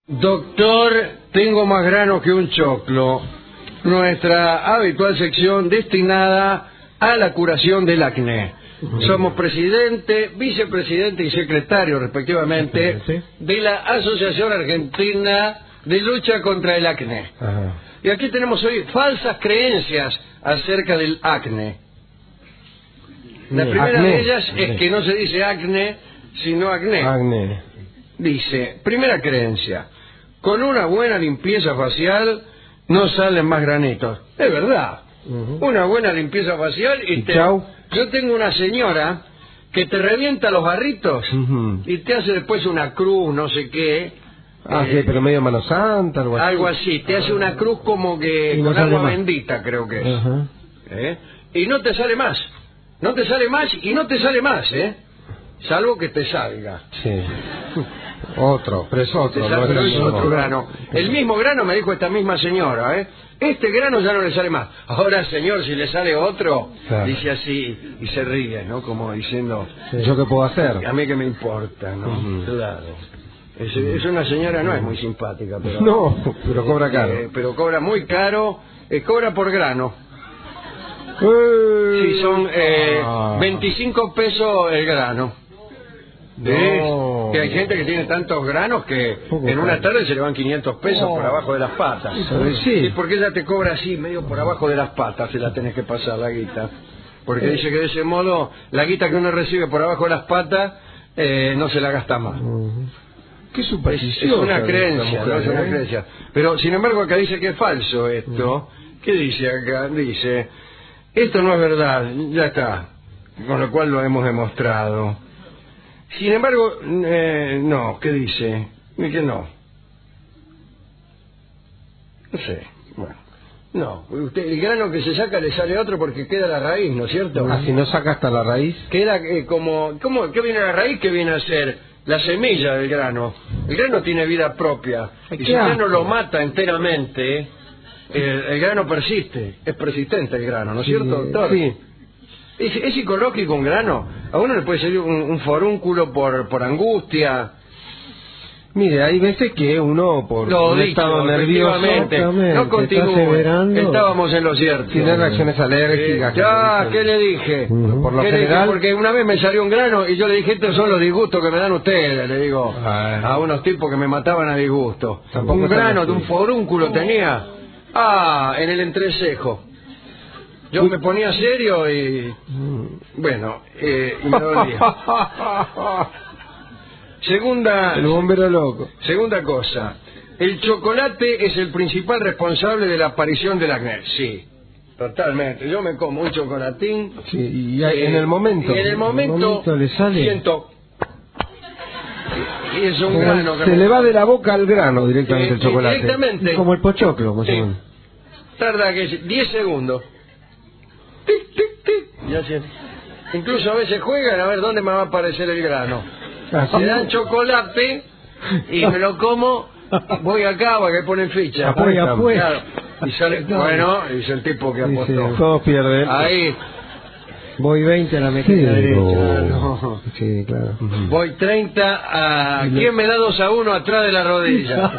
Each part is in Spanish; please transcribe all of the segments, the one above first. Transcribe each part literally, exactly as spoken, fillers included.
Doctor, tengo más grano que un choclo. Nuestra habitual sección destinada a la curación del acné. Somos presidente, vicepresidente y secretario, respectivamente, ¿Sí? de la Asociación Argentina de Lucha contra el Acné. Ajá. Y aquí tenemos hoy falsas creencias acerca del acné. La Bien. primera Acné. de ellas es Bien. que no se dice acné, sino acné. Acné. Dice, primera creencia, con una buena limpieza facial no salen más granitos. Es verdad. Ujú. Una buena limpieza facial y Y te... chau. Yo tengo una señora que te revienta los barritos Ujú. y te hace después una cruz, no sé qué. Ah, eh, sí, pero medio mano santa, algo así. algo así. Te hace una cruz como que Y no con sale agua más. bendita, creo que es. Ajá. ¿Eh? Y no te sale más. No te sale más y no te sale más, ¿eh? Salvo que te salga. Sí. Otro, pero es Te otro. sale, no pero el es mismo. otro grano. El mismo grano me dijo esta misma señora, ¿eh? Este grano ya no le sale más. Ahora, señor, si le sale otro, Claro. dice así y se ríe, ¿no? Como diciendo, Sí. ¿Yo qué puedo hacer? a mí que me importa, ¿no? Ujú. Claro. Es, es una señora, no es muy simpática, pero... No, pero cobra caro. eh, pero cobra muy caro, eh, cobra por grano. Eh. Sí, son eh, Ah. veinticinco pesos el grano. No. Es que hay gente que tiene tantos granos que Poco en una caro. tarde se le van quinientos pesos Oh. por abajo de las patas. Pero sí. Sí, porque ella te cobra así, medio por abajo de las patas, se la tenés que pasar la guita. Porque Eh. dice que de ese modo, la guita que uno recibe por abajo de las patas, eh, no se la gasta más. Ujú. Qué Es, supersticiosa es una esta creencia, mujer, no es una ¿eh? creencia. Pero, sin embargo, acá dice que es falso esto. ¿Qué dice acá? Dice, esto no es verdad, ya está. Con lo cual lo hemos demostrado. Sin embargo, eh, no, ¿qué dice? Y que no. No sé, bueno. No, usted, el grano que se saca le sale otro porque queda la raíz, ¿no es cierto? Ah, si no saca hasta la raíz. Queda eh, como... ¿cómo, ¿Qué viene a la raíz? ¿Qué viene a ser? La semilla del grano. El grano tiene vida propia. Ay, Y qué si usted no asco. lo mata enteramente, el, el grano persiste. Es persistente el grano, ¿no es cierto, doctor? Sí. ¿Es, es psicológico un grano? A uno le puede salir un, un forúnculo por, por angustia. Mire, hay veces que uno por Lo un dicho, estado nervioso efectivamente. No está continúe. aseverando, Estábamos en lo cierto. tiene reacciones alérgicas. Eh, ya, ¿qué le dije? Ujú. Por lo ¿Qué le dije? general- Porque una vez me salió un grano y yo le dije, estos son los disgustos que me dan ustedes, le digo, Ah. a unos tipos que me mataban a disgusto. Tampoco Un están grano así. de un forúnculo tenía, ah, en el entrecejo. Yo me ponía serio y, Mm. bueno, eh, y me dolía. Segunda, El bombero loco. segunda cosa, el chocolate es el principal responsable de la aparición del acné. Sí, totalmente. Yo me como un chocolatín. Sí, y hay- eh, en el momento. y en el momento, le sale. siento. Y es un Como grano que se me- le va de la boca al grano directamente Eh, el chocolate. directamente. Como el pochoclo, más o Sí. menos. Tarda que diez segundos. Tic, tic, tic. Y así. Incluso a veces juegan a ver dónde me va a aparecer el grano. Así. Me dan chocolate y me lo como. Voy acá, voy a que ponen ficha. Apuesta. Claro. Y sale, bueno, dice el tipo que Sí, sí, apostó. todos pierden. Ahí, Voy veinte a la mejilla Sí, derecha. no. Sí, claro. voy treinta a... ¿Quién me da dos a uno atrás de la rodilla?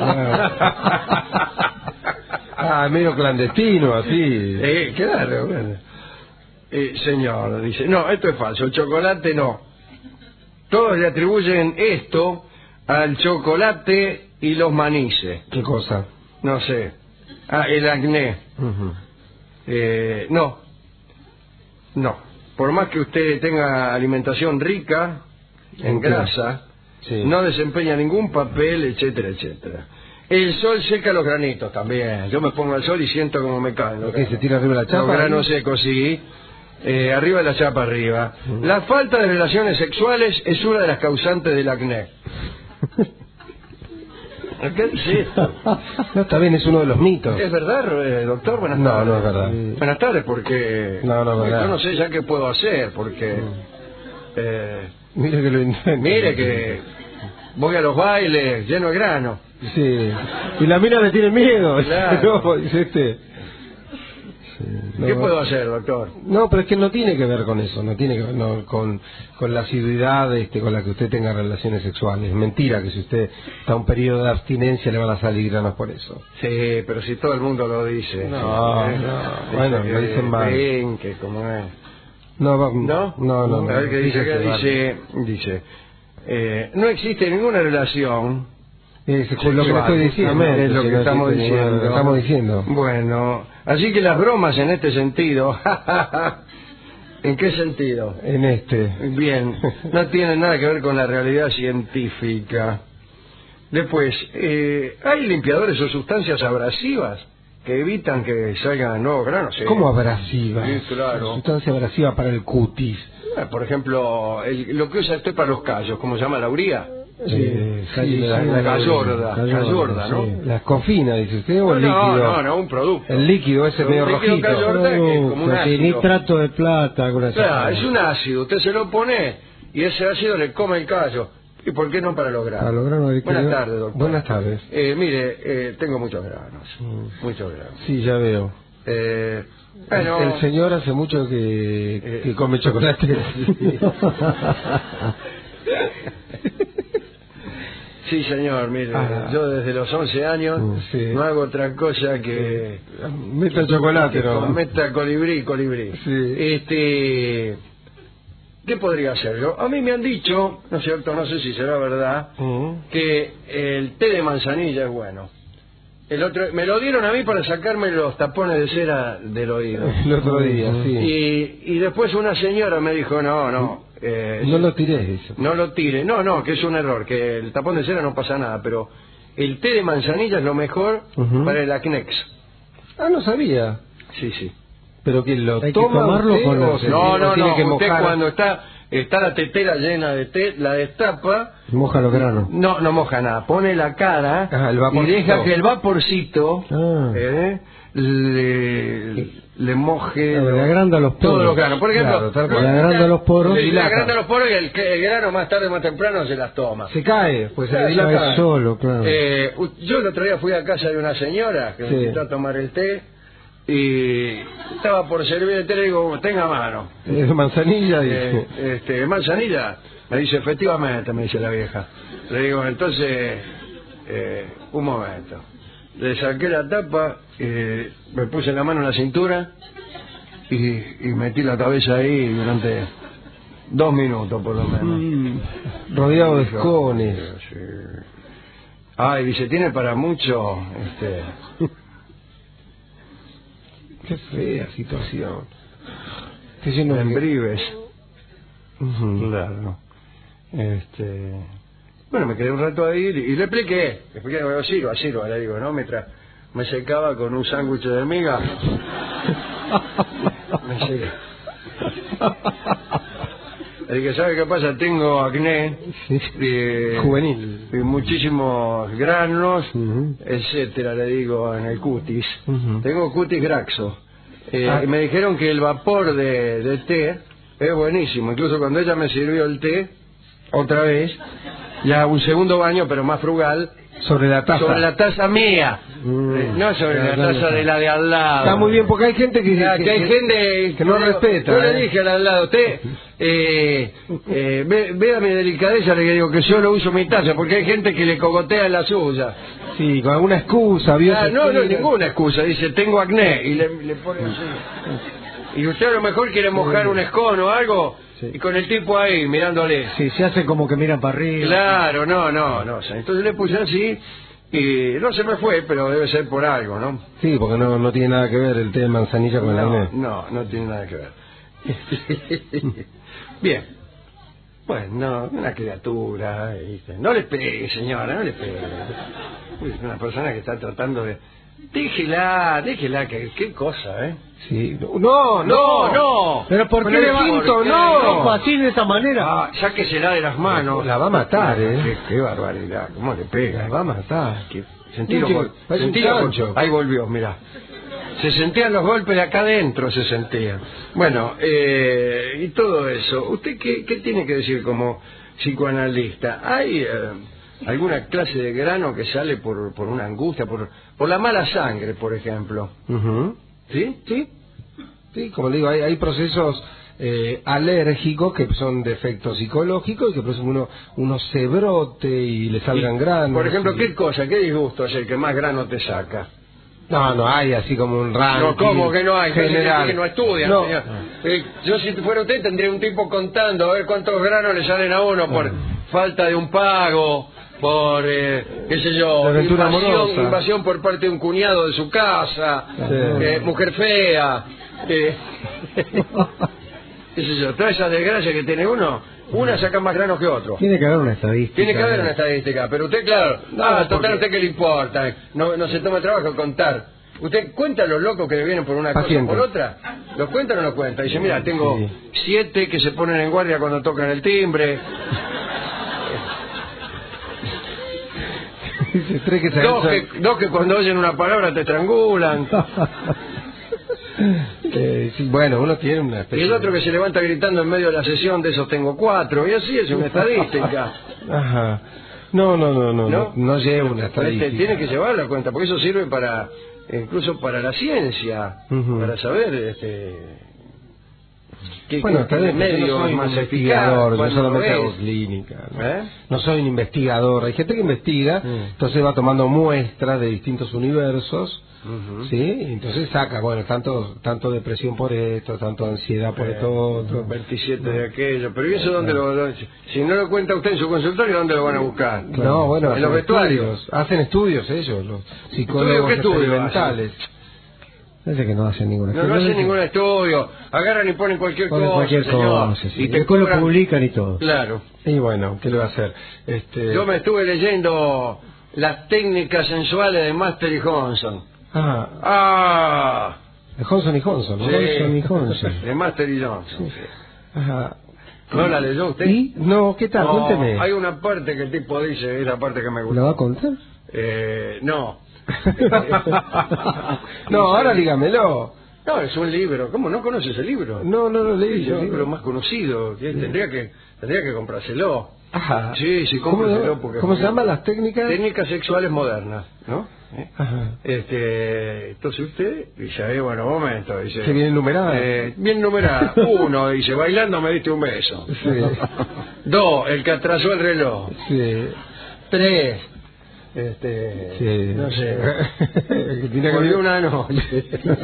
Ah, medio clandestino, así. Eh, claro, bueno. Eh, señor, dice, no, esto es falso, el chocolate no. Todos le atribuyen esto al chocolate y los manices. ¿Qué cosa? No sé. Ah, el acné. Ujú. Eh, no. No. Por más que usted tenga alimentación rica en ¿En qué? grasa, Sí. no desempeña ningún papel, etcétera, etcétera. El sol seca los granitos también. Yo me pongo al sol y siento como me caen. los ¿Qué, se granos. tira arriba la chapa? Los granos secos, sí. Eh, arriba de la chapa arriba. La falta de relaciones sexuales es una de las causantes del acné. ¿Qué dice esto? No, está bien, es uno de los mitos. ¿Es verdad, eh, doctor? Buenas No, tardes. no es verdad. Buenas tardes, porque... No, no es verdad. Yo no sé ya qué puedo hacer, porque... eh, Mire que lo intenta. mire que voy a los bailes lleno de grano. Sí. Y la mina le tiene miedo. Claro. No, dice este. Sí, ¿Qué no, puedo hacer, doctor? No, pero es que no tiene que ver con eso, no tiene que ver no, con, con la asiduidad este, con la que usted tenga relaciones sexuales. Es mentira que si usted está en un periodo de abstinencia le van a salir granos por eso. Sí, pero si todo el mundo lo dice. No, ¿eh? no, Dice bueno, que lo dicen mal. ven, que como es. No, va- ¿No? no, no, no. A ver qué dice fíjese, acá, vale. dice, dice, eh, no existe ninguna relación Es lo que le sexual, estoy diciendo. es lo si que no estamos existe ninguna- diciendo. Estamos diciendo. Bueno, así que las bromas en este sentido, ¿en qué sentido? En este. Bien, no tienen nada que ver con la realidad científica. Después, eh, ¿hay limpiadores o sustancias abrasivas que evitan que salgan nuevos granos? Sí. ¿Cómo abrasiva? Sí, claro. Sustancia abrasiva para el cutis. Eh, Por ejemplo, el- lo que usa usted para los callos, ¿cómo se llama? ¿La uría? Eh, sí, la- la callorda, callorda, ¿no? sí. La escofina, dice usted, o No, el no, líquido. no, no, un producto. El líquido ese Un medio líquido rojito. callorda que es como un ácido. Nitrato de plata, alguna de esas Claro, cosas. es un ácido, usted se lo pone y ese ácido le come el callo. ¿Y por qué no para los granos? Para los granos de Buenas que- tardes, doctor. Buenas tardes. Eh, mire, eh, tengo muchos granos, Mm. muchos granos. Sí, ya veo. Eh, bueno, el, el señor hace mucho que, Eh, que come chocolate. sí, señor, mire, Ah. yo desde los once años Mm, sí. no hago otra cosa que... Meta el chocolate, ¿no? Meta colibrí, colibrí. Sí. Este... ¿Qué podría hacer yo? A mí me han dicho, ¿no es cierto? No sé si será verdad, Mm. que el té de manzanilla es bueno. El otro, me lo dieron a mí para sacarme los tapones de cera del oído. El otro día, sí. Y, y después una señora me dijo, no, no, eh, No lo tiré eso. no lo tire. No, no, que es un error, que el tapón de cera no pasa nada, pero el té de manzanilla es lo mejor Ujú. para el acnex. Ah, no sabía. Sí, sí. Pero que lo Hay que toma tomarlo usted, con o los- se No, tiene- o no, tiene no, que usted mojar, cuando está, está la tetera llena de té, la destapa. moja los granos. No, no moja nada. Pone la cara Ajá, el y vaporcito. deja que el vaporcito Ah. eh, le, le moje Claro, lo- le agranda los todos poros. los granos. Por ejemplo, Claro, tal cual. Le agranda los poros. Sí, le Dilata. agranda los poros y el, el grano más tarde o más temprano se las toma. Se cae, pues se Claro, le ya dilata. está. solo, claro. Eh, u- yo el otro día fui a casa de una señora que Sí. me invitó a tomar el té y estaba por servir el té y le digo, tenga mano. Es manzanilla, dice. Eh, este, manzanilla. Me dice, efectivamente, me dice la vieja. Le digo, entonces, eh, un momento. Le saqué la tapa, eh, me puse la mano en la cintura y, y metí la cabeza ahí durante dos minutos por lo menos. Mm, rodeado de escones. Sí. Ay, dice, tiene para mucho, este... Qué fea situación. Estoy lleno de... Membrives. Ujú. Claro. Este... Bueno, me quedé un rato ahí y, y le expliqué. Le expliqué, bueno, sirva, sirva, le digo, ¿no? Mientras me secaba con un sándwich de miga. me seca. Le dije, ¿sabe qué pasa? Tengo acné. eh, Juvenil. y muchísimos granos, Ujú. etcétera, le digo, en el cutis. Ujú. Tengo cutis graxo. Eh, Ah. y me dijeron que el vapor de, de té es buenísimo. Incluso cuando ella me sirvió el té, otra vez, ya un segundo baño, pero más frugal, Sobre la taza. sobre la taza mía, Mm. eh, no sobre Claro, la claro, taza claro. de la de al lado. Está muy bien porque hay gente que... Ya, que hay gente que no respeta, Yo le ¿eh? dije al al lado, usted, eh, eh, ve- vea mi delicadeza, le digo que solo uso mi taza, porque hay gente que le cogotea la suya. Sí, con alguna excusa, ¿vio? Ah, Se no, no, tira. ninguna excusa, dice, tengo acné, y le, le pone así. Y usted a lo mejor quiere mojar un escono o algo, Sí. y con el tipo ahí, mirándole. Sí, se hace como que miran para arriba. Claro, no, no, no. o sea, entonces le puse así, y no se me fue, pero debe ser por algo, ¿no? Sí, porque no, no tiene nada que ver el té de manzanilla con el No, acné. no, no tiene nada que ver. Bien. Bueno, no, una criatura, ¿viste? No le pegue, señora, no le pegue. Uy, una persona que está tratando de... Déjela, déjela, que qué cosa, ¿eh? Sí. No, no, No, no. Pero ¿por Con qué el le va quinto, ¿por qué no. le rompa así de esta manera? Ah, sáquesela de las manos. La va a matar, ¿eh? Qué, qué barbaridad, cómo le pega. La va a matar. Que- sentí los Sí, gol- parece un sentí los chancho. gol- Ahí volvió, mira. Se sentían los golpes de acá adentro, se sentían. Bueno, eh, y todo eso. ¿Usted qué, qué tiene que decir como psicoanalista? ¿Hay eh, alguna clase de grano que sale por, por una angustia, por, por la mala sangre, por ejemplo? Ujú. ¿Sí? ¿Sí? Sí, como le digo, hay, hay procesos eh, alérgicos que son defectos psicológicos y que por eso uno, uno se brote y le salgan Y, granos. Por ejemplo, y... ¿qué cosa, qué disgusto es el que más grano te saca? No, no hay así como un ranking No, ¿cómo que no hay? general. Que no estudian. No. señor. Eh, yo si fuera usted tendría un tipo contando a ver cuántos granos le salen a uno por falta de un pago, por, eh, qué sé yo, La aventura invasión, amorosa. invasión por parte de un cuñado de su casa, Sí. eh, mujer fea, eh, qué sé yo, todas esas desgracias que tiene uno, una saca más granos que otro. Tiene que haber una estadística. Tiene que haber una estadística, pero usted, claro, No, ah, total, porque- ¿a usted qué le importa? No, no se toma el trabajo de contar. ¿Usted cuenta a los locos que le vienen por una Paciente. cosa o por otra? ¿Los cuenta o no los cuenta? Dice, mira, tengo Sí. siete que se ponen en guardia cuando tocan el timbre, Dice, tres que se dos alzan. que, dos que cuando oyen una palabra te estrangulan, Eh, sí, bueno, uno tiene una y especie el otro de- que se levanta gritando en medio de la sesión, de esos tengo cuatro, y así es una estadística. Ajá. No, no, no, no, ¿No? no, no lleva una Este, estadística. tiene que llevar la cuenta, porque eso sirve para, incluso para la ciencia, Ujú. para saber este, qué, Bueno, qué está bien, pero yo medio no soy es un más investigador, eficaz, yo cuándo solamente lo hago es. clínica. ¿no? ¿Eh? No soy un investigador. Hay gente que investiga, Mm. entonces va tomando muestras de distintos universos, Ujú. ¿sí? Y entonces saca, bueno, tanto tanto depresión por esto, tanto ansiedad por Eh, esto otro. veintisiete de aquello, pero ¿y eso dónde lo, lo- si no lo cuenta usted en su consultorio, ¿dónde lo van a buscar? No, bueno, en hacen los vestuarios. estudios, hacen estudios ellos, los ¿Estudio psicólogos qué estudio experimentales. Parece que no hacen ninguna No, no hacen ningún estudio, agarran y ponen cualquier Ponen cosa, cualquier señor, cosa, sí. y te Después lo cobran- publican y todo. Claro. Y bueno, ¿qué le va a hacer? Este... Yo me estuve leyendo las técnicas sensuales de Master y Johnson. Ah, Ah, de Johnson y Johnson, ¿no? sí. Johnson y Johnson. De Master y Johnson. sí. Ajá. ¿No la leyó usted? ¿Y? No, ¿qué tal? No, Cuénteme. hay una parte que el tipo dice, es la parte que me ¿Lo gusta. va a contar? Eh, no. No, ahora dígamelo. No, es un libro. ¿Cómo no conoces el libro? No, no lo leí Es yo. el libro más conocido. que Tendría que tendría que comprárselo. Ajá. Sí, sí, ¿Cómo, cómpraselo porque ¿Cómo se llaman las técnicas? Técnicas sexuales modernas, ¿no? ¿Eh? Ajá. Este, entonces usted dice, ahí, bueno, un momento, dice. Que bien numerada. Eh, bien numerada. Uno, dice, bailando me diste un beso. Sí. Dos, el que atrasó el reloj. Sí. Tres, este, Sí. no sé, Que tiene que volvió ver- una noche.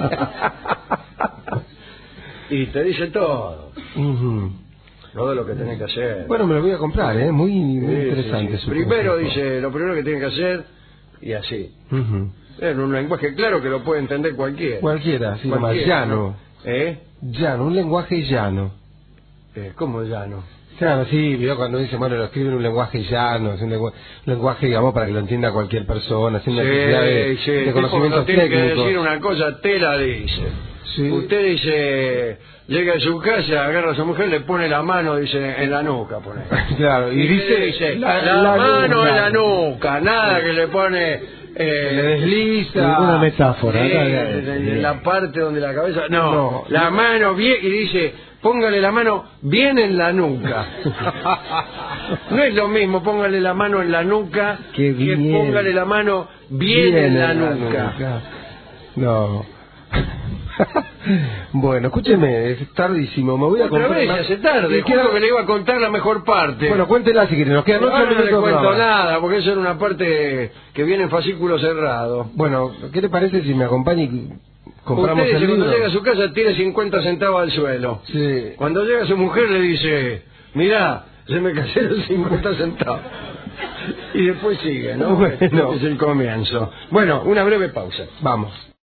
Y te dice todo, Ujú. todo lo que tenés que hacer. Bueno, me lo voy a comprar, ¿eh? Muy, muy Sí, interesante. sí, sí. su Primero consejo. dice, lo primero que tienen que hacer, y así. Ujú. En un lenguaje claro que lo puede entender cualquiera. Cualquiera, sí, más Cualquiera, llano. ¿no? ¿Eh? Llano, un lenguaje llano. Eh, ¿Cómo llano? Claro, sí, vio cuando dice, bueno, lo escribe en un lenguaje llano, es un lengua- lenguaje, digamos, para que lo entienda cualquier persona, sin Sí, necesidad de, sí, de el tipo conocimientos cuando tiene que técnicos. decir una cosa, te la dice. Sí. Usted dice, llega a su casa, agarra a su mujer, le pone la mano, dice, en la nuca, pone. Claro, y Y dice, dice, dice la- la, la mano nuca. en la nuca, nada que le pone... eh, le desliza. Ninguna metáfora. sí, acá, en, en la parte donde la cabeza... No, No. la mano bien, y dice, póngale la mano bien en la nuca. No es lo mismo, póngale la mano en la nuca Qué que bien. póngale la mano bien, en la nuca. No. Bueno, escúcheme, es tardísimo, me voy a Otra comprar. vez, ya hace tarde, Y quiero- juro que le iba a contar la mejor parte. Bueno, cuéntela si quiere, nos quedan ocho Ahora no le minutos. cuento nada más. nada, porque eso era una parte que viene en fascículo cerrado. Bueno, ¿qué le parece si me acompaña y compramos Usted dice, el libro? cuando llega a su casa tire cincuenta centavos al suelo. Sí. Cuando llega su mujer le dice, mirá, se me cayeron cincuenta centavos. Y después sigue, ¿no? Bueno. Es el comienzo. Bueno, una breve pausa. Vamos.